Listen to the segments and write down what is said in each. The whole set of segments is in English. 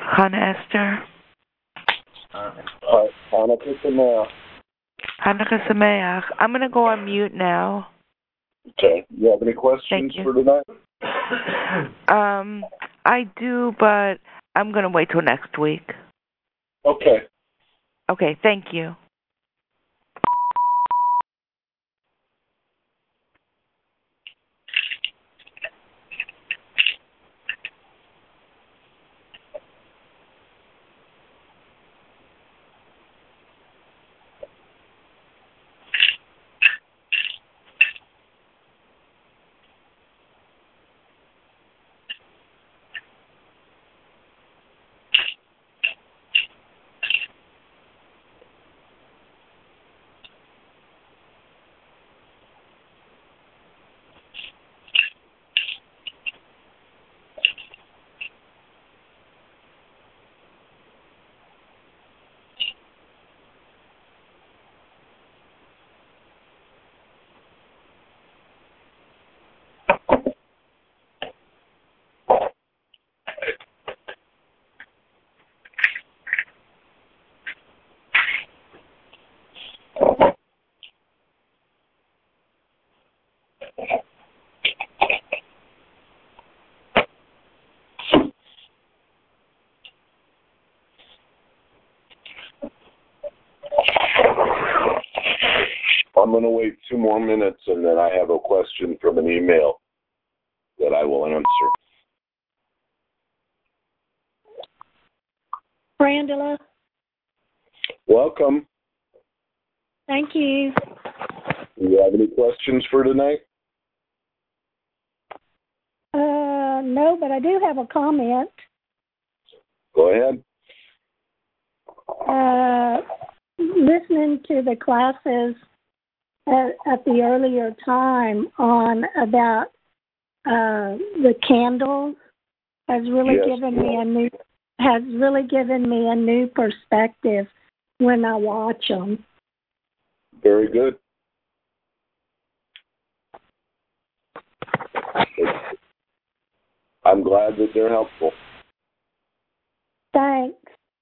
Hannah Esther. Hanukkah Sameach. Hanukkah Sameach. I'm going to go on mute now. Okay. You have any questions for tonight? I do, but I'm going to wait till next week. Okay. Okay, thank you. I'm going to wait 2 more minutes, and then I have a question from an email that I will answer. Brandula. Welcome. Thank you. Do you have any questions for tonight? No, but I do have a comment. Go ahead. Listening to the classes at the earlier time on about the candles has really given me a new perspective when I watch them. Very good. I'm glad that they're helpful. Thanks.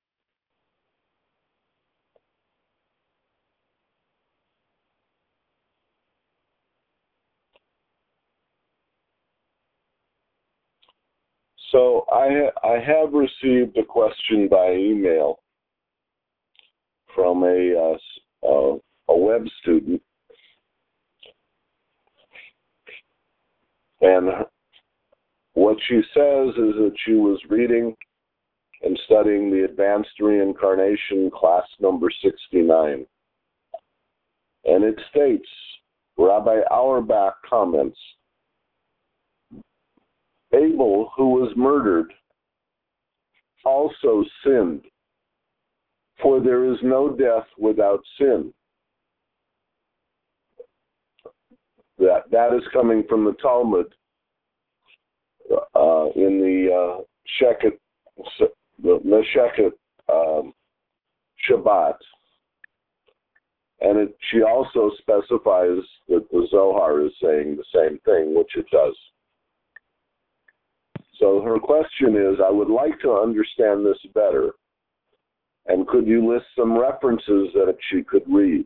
So I have received a question by email from a web student, and what she says is that she was reading and studying the Advanced Reincarnation class number 69, and it states, Rabbi Auerbach comments, Abel, who was murdered, also sinned, for there is no death without sin. That is coming from the Talmud in the Sheket, the Mesheket Shabbat. And she also specifies that the Zohar is saying the same thing, which it does. So her question is, I would like to understand this better, and could you list some references that she could read?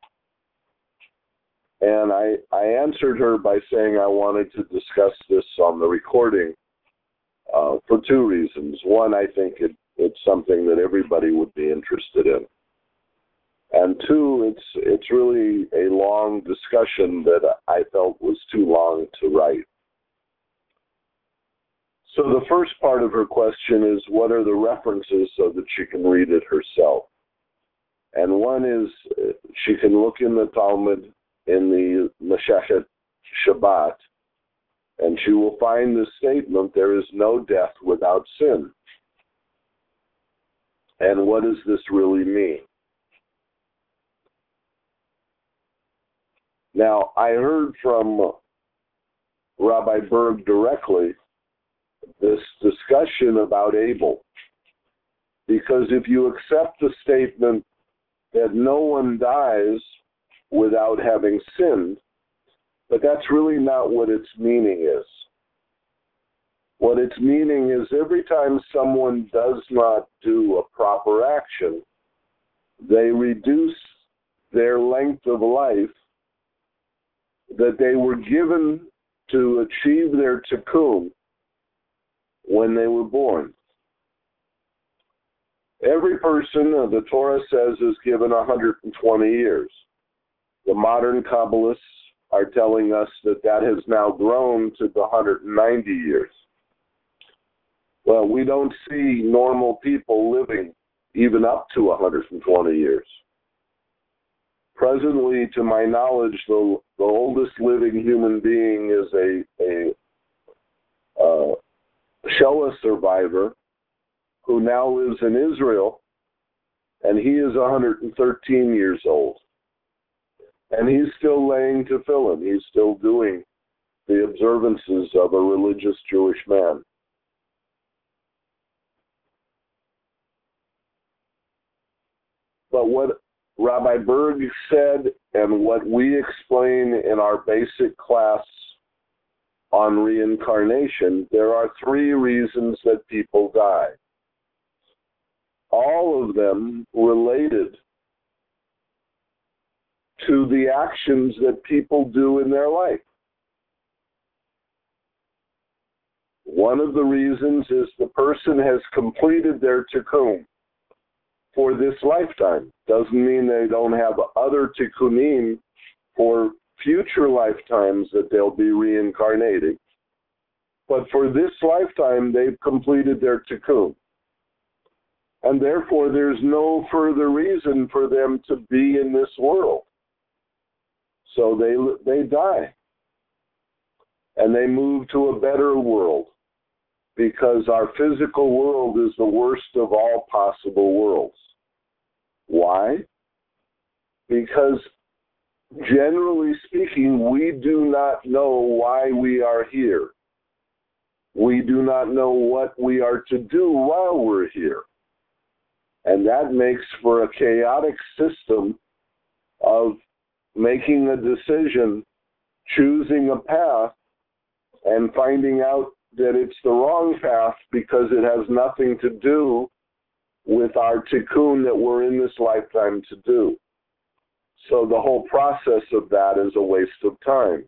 And I answered her by saying I wanted to discuss this on the recording for 2 reasons. One, I think it's something that everybody would be interested in. And 2, it's really a long discussion that I felt was too long to write. So the first part of her question is, what are the references so that she can read it herself? And one is, she can look in the Talmud in the Meshechet Shabbat, and she will find the statement, there is no death without sin. And what does this really mean? Now, I heard from Rabbi Berg directly this discussion about Abel, because if you accept the statement that no one dies without having sinned, but that's really not what its meaning is. What it's meaning is every time someone does not do a proper action, they reduce their length of life that they were given to achieve their tikkun when they were born. Every person, the Torah says, is given 120 years. The modern Kabbalists are telling us that that has now grown to the 190 years. Well, we don't see normal people living even up to 120 years. Presently, to my knowledge, the oldest living human being is a Shoah survivor who now lives in Israel, and he is 113 years old. And he's still laying tefillin. He's still doing the observances of a religious Jewish man. But what Rabbi Berg said and what we explain in our basic class on reincarnation, there are 3 reasons that people die. All of them related to the actions that people do in their life. One of the reasons is the person has completed their tikkun for this lifetime. Doesn't mean they don't have other tikkunim for future lifetimes that they'll be reincarnating. But for this lifetime, they've completed their tikkun. And therefore, there's no further reason for them to be in this world. So they die. And they move to a better world, because our physical world is the worst of all possible worlds. Why? Because generally speaking, we do not know why we are here. We do not know what we are to do while we're here. And that makes for a chaotic system of making a decision, choosing a path, and finding out that it's the wrong path because it has nothing to do with our tikkun that we're in this lifetime to do. So the whole process of that is a waste of time.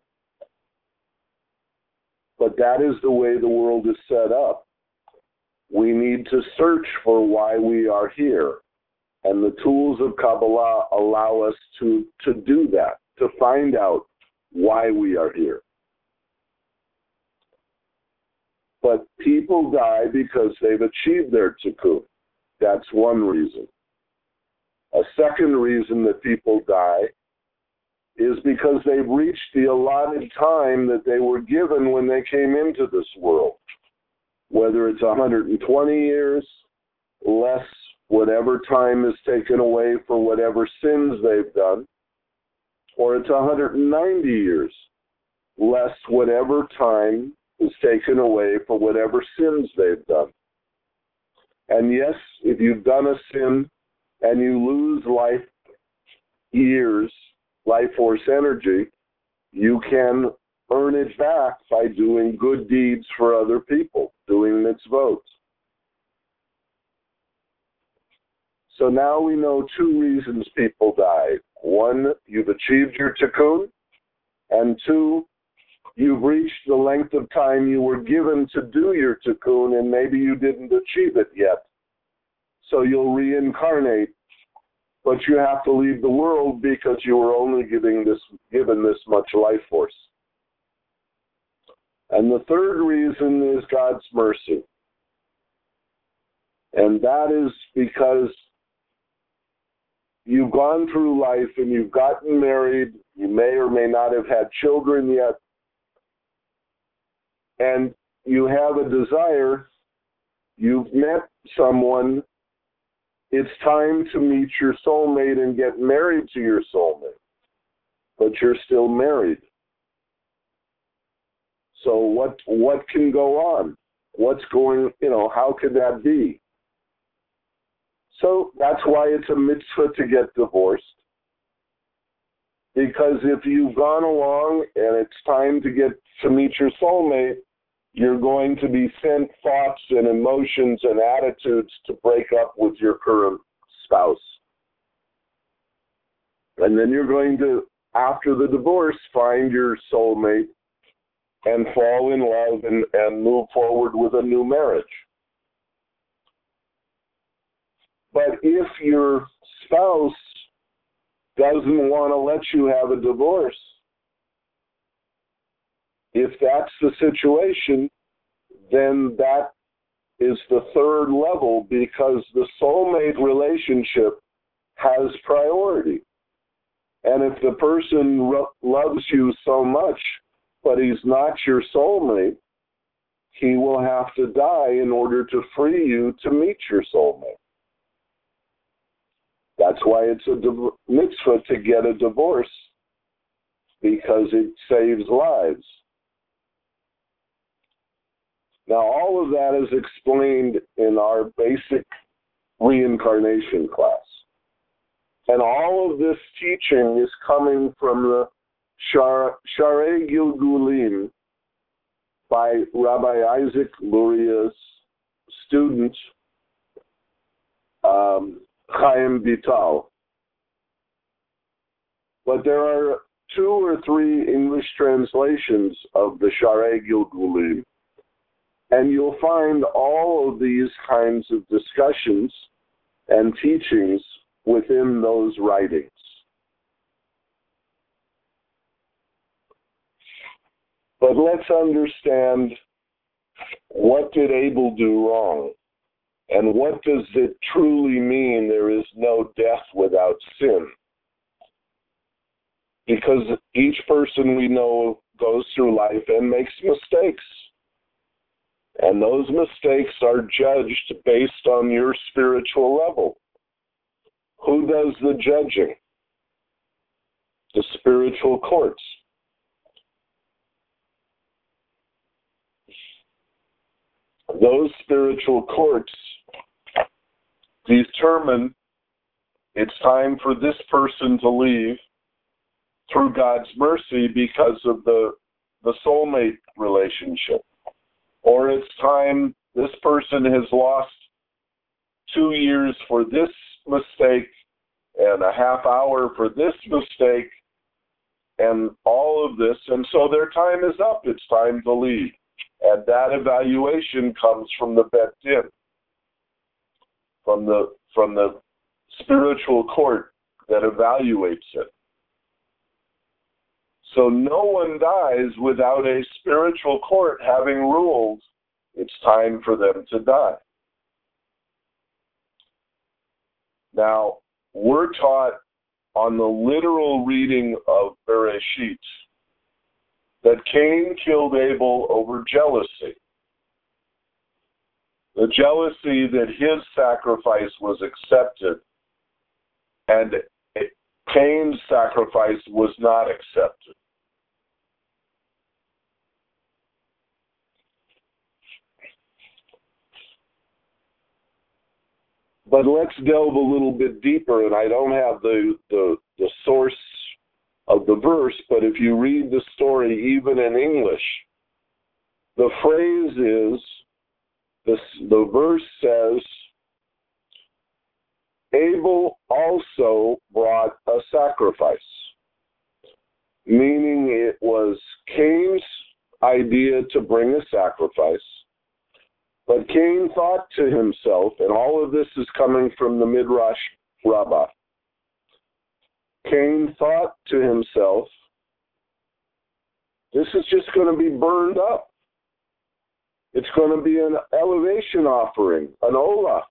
But that is the way the world is set up. We need to search for why we are here. And the tools of Kabbalah allow us to do that, to find out why we are here. But people die because they've achieved their tikkun. That's one reason. A second reason that people die is because they've reached the allotted time that they were given when they came into this world. Whether it's 120 years, less whatever time is taken away for whatever sins they've done, or it's 190 years, less whatever time is taken away for whatever sins they've done. And yes, if you've done a sin and you lose life years, life force energy, you can earn it back by doing good deeds for other people, doing mitzvot. So now we know 2 reasons people die. 1, you've achieved your tikkun, and 2, you've reached the length of time you were given to do your tikkun, and maybe you didn't achieve it yet. So you'll reincarnate, but you have to leave the world because you were only given this much life force. And the third reason is God's mercy. And that is because you've gone through life and you've gotten married, you may or may not have had children yet, and you have a desire, you've met someone, it's time to meet your soulmate and get married to your soulmate, but you're still married. So what can go on? What's going, how could that be? So that's why it's a mitzvah to get divorced. Because if you've gone along and it's time to meet your soulmate, you're going to be sent thoughts and emotions and attitudes to break up with your current spouse. And then you're going to, after the divorce, find your soulmate and fall in love and move forward with a new marriage. But if your spouse doesn't want to let you have a divorce, if that's the situation, then that is the third level, because the soulmate relationship has priority. And if the person loves you so much, but he's not your soulmate, he will have to die in order to free you to meet your soulmate. That's why it's a mitzvah to get a divorce, because it saves lives. Now, all of that is explained in our basic reincarnation class. And all of this teaching is coming from the Sharei Gilgulim by Rabbi Isaac Luria's student, Chaim Vital. But there are 2 or 3 English translations of the Sharei Gilgulim, and you'll find all of these kinds of discussions and teachings within those writings. But let's understand, what did Abel do wrong? And what does it truly mean there is no death without sin? Because each person we know goes through life and makes mistakes. And those mistakes are judged based on your spiritual level. Who does the judging? The spiritual courts. Those spiritual courts determine it's time for this person to leave through God's mercy because of the soulmate relationship. Or it's time this person has lost 2 years for this mistake and a half hour for this mistake and all of this, and so their time is up. It's time to leave. And that evaluation comes from the Bet Din, from the spiritual court that evaluates it. So no one dies without a spiritual court having ruled it's time for them to die. Now, we're taught on the literal reading of Bereshit that Cain killed Abel over jealousy. The jealousy that his sacrifice was accepted and Cain's sacrifice was not accepted. But let's delve a little bit deeper, and I don't have the source of the verse, but if you read the story even in English, the phrase is, the verse says, Abel also brought a sacrifice, meaning it was Cain's idea to bring a sacrifice. But Cain thought to himself, and all of this is coming from the Midrash Rabbah, Cain thought to himself, this is just going to be burned up. It's going to be an elevation offering, an olah.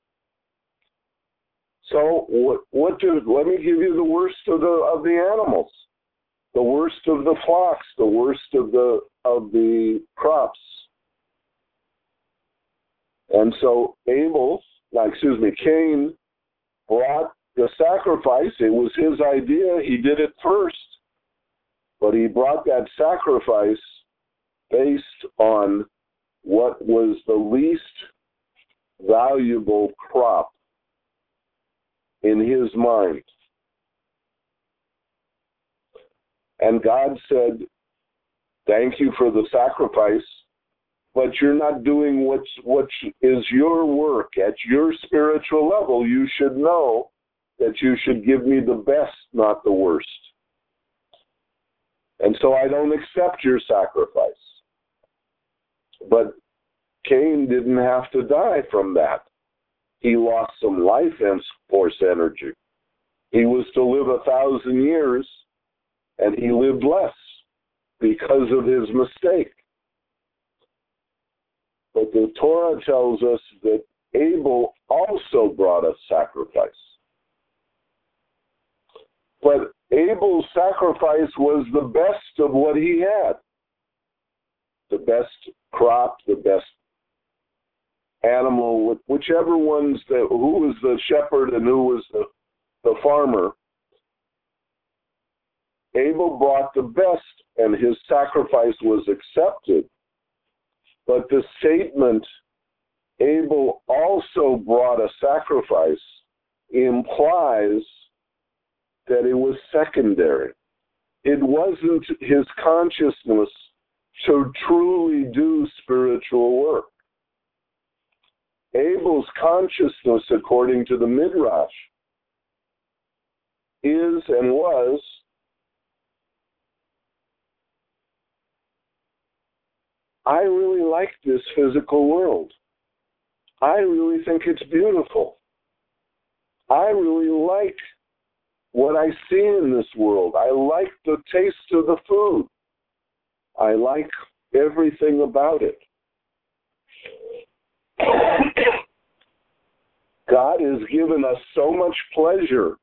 So let me give you the worst of the animals, the worst of the flocks, the worst of the crops. And so Cain brought the sacrifice. It was his idea. He did it first. But he brought that sacrifice based on what was the least valuable crop in his mind. And God said, thank you for the sacrifice, but you're not doing what is your work at your spiritual level, you should know that you should give me the best, not the worst. And so I don't accept your sacrifice. But Cain didn't have to die from that. He lost some life force energy. He was to live 1,000 years, and he lived less because of his mistake. But the Torah tells us that Abel also brought a sacrifice. But Abel's sacrifice was the best of what he had. The best crop, the best animal, whichever who was the shepherd and who was the farmer. Abel brought the best, and his sacrifice was accepted. But the statement, Abel also brought a sacrifice, implies that it was secondary. It wasn't his consciousness to truly do spiritual work. Abel's consciousness, according to the Midrash, is and was I really like this physical world. I really think it's beautiful. I really like what I see in this world. I like the taste of the food. I like everything about it. God has given us so much pleasure.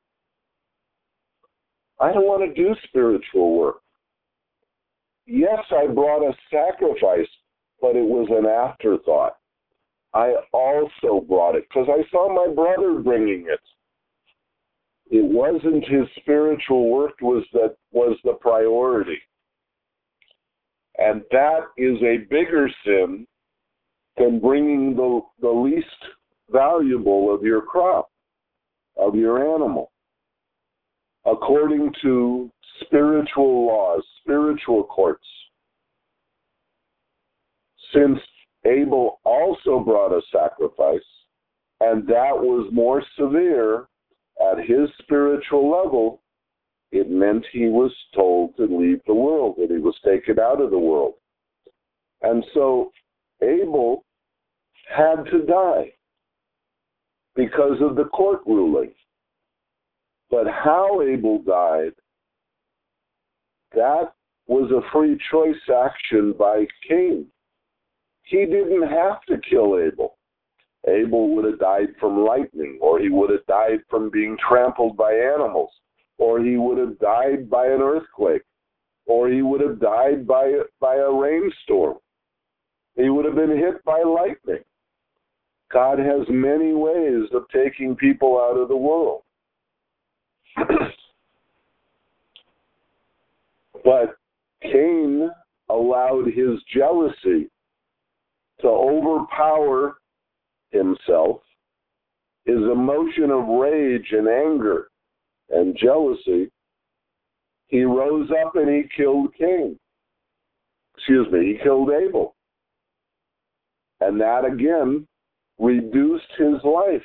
I don't want to do spiritual work. Yes, I brought a sacrifice, but it was an afterthought. I also brought it because I saw my brother bringing it. It wasn't his spiritual work was the priority. And that is a bigger sin than bringing the least valuable of your crop, of your animal. According to spiritual laws, spiritual courts, since Abel also brought a sacrifice, and that was more severe at his spiritual level, it meant he was told to leave the world, that he was taken out of the world. And so Abel had to die because of the court ruling. But how Abel died, that was a free choice action by Cain. He didn't have to kill Abel. Abel would have died from lightning, or he would have died from being trampled by animals, or he would have died by an earthquake, or he would have died by a rainstorm. He would have been hit by lightning. God has many ways of taking people out of the world. But Cain allowed his jealousy to overpower himself. His emotion of rage and anger and jealousy, he rose up and he killed he killed Abel. And that again reduced his life,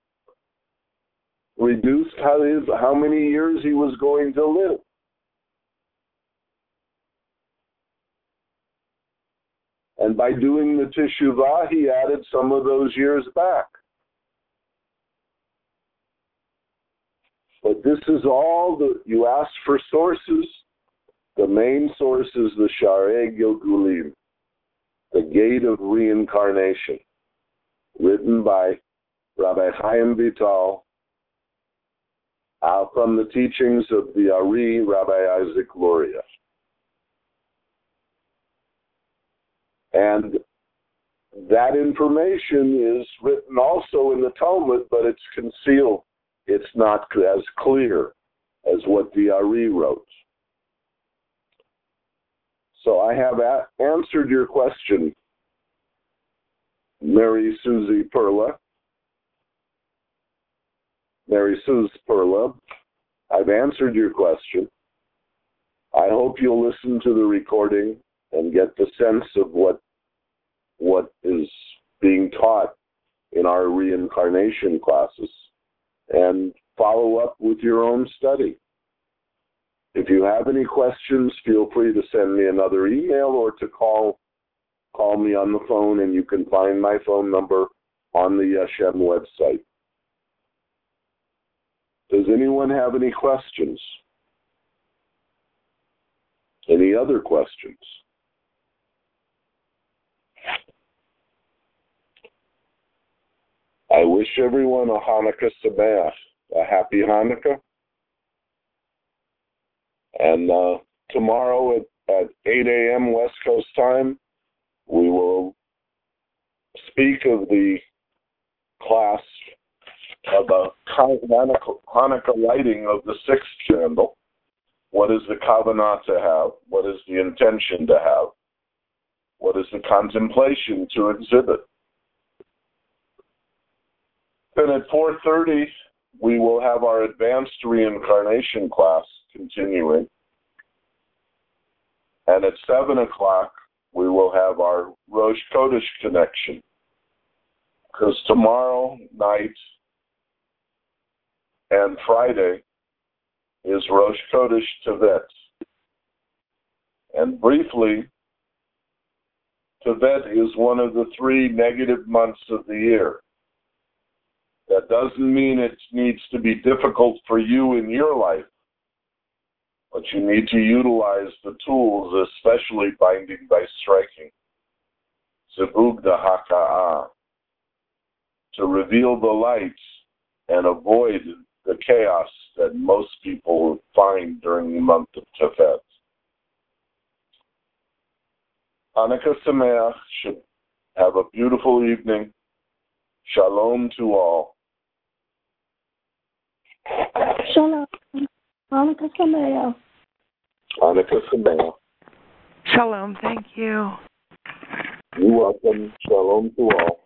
reduced how many years he was going to live. And by doing the teshuvah, he added some of those years back. But this is all you asked for sources. The main source is the Sharei Gilgulim, the Gate of Reincarnation, written by Rabbi Chaim Vital, from the teachings of the Ari, Rabbi Isaac Luria. And that information is written also in the Talmud, but it's concealed. It's not as clear as what the Ari wrote. So I have answered your question, Mary Susie Perla. Mary Suze Perla, I've answered your question. I hope you'll listen to the recording and get the sense of what what is being taught in our reincarnation classes and follow up with your own study. If you have any questions, feel free to send me another email or to call me on the phone, and you can find my phone number on the Yeshem website. Does anyone have any questions? Any other questions? I wish everyone a Hanukkah Sameach, a happy Hanukkah. And tomorrow at 8 a.m. West Coast time, we will speak of the class of the Hanukkah lighting of the sixth candle. What is the kavanah to have? What is the intention to have? What is the contemplation to exhibit? Then at 4:30, we will have our advanced reincarnation class continuing. And at 7 o'clock, we will have our Rosh Chodesh connection. Because tomorrow night and Friday is Rosh Chodesh Tevet. And briefly, Tevet is one of the 3 negative months of the year. That doesn't mean it needs to be difficult for you in your life, but you need to utilize the tools, especially binding by striking, Zebugda Haka'ah, to reveal the light and avoid the chaos that most people find during the month of Tevet. Hanukkah Sameach. Should have a beautiful evening. Shalom to all. Shalom. Hanukkah Sameach. Hanukkah Sameach. Shalom. Thank you. You're welcome. Shalom to all.